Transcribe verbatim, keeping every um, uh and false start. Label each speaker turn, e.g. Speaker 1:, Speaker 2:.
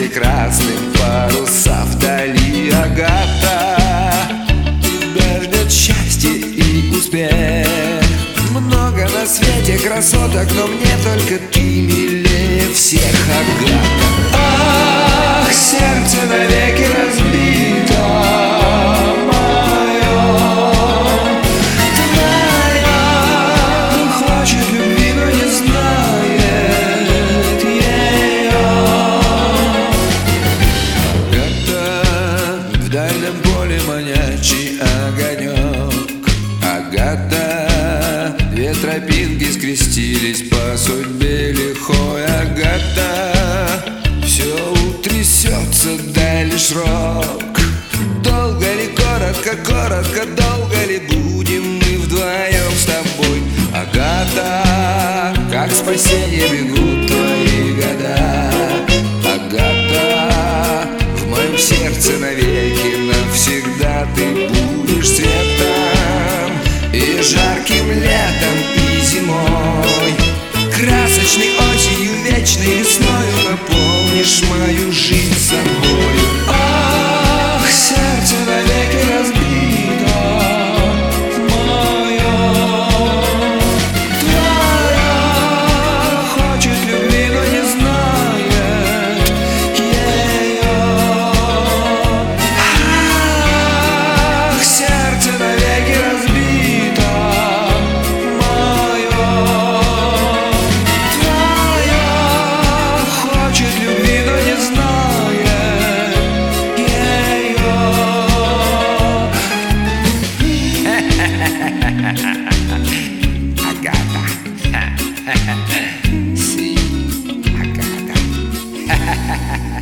Speaker 1: свете красным, паруса вдали. Агата, тебя ждет счастье и успех. Много на свете красоток, но мне только ты милее всех. Агата, ах, сердце навеки разбито мое, твоя хочет любви, но не знает ее. Агата, в дальнем поле маячий огонек. Агата, две тропинки скрестились по судьбе лихой. Агата, все утрясется, дай лишь срок. Долго ли, коротко, коротко, долго ли будем мы вдвоем с тобой? Агата, как спасение бегут твои года. Агата, в моем сердце навеки навсегда ты будешь светом и жарким летом, и зимой, красочной осенью, вечной весною наполнишь мою жизнь собой. Ах, сердце навеки разбито мое, твоя хочет любви, но не знает ее. Ах, сердце навеки разбито мое, твоя хочет любви, но не знает ее. Агата, си, Агата.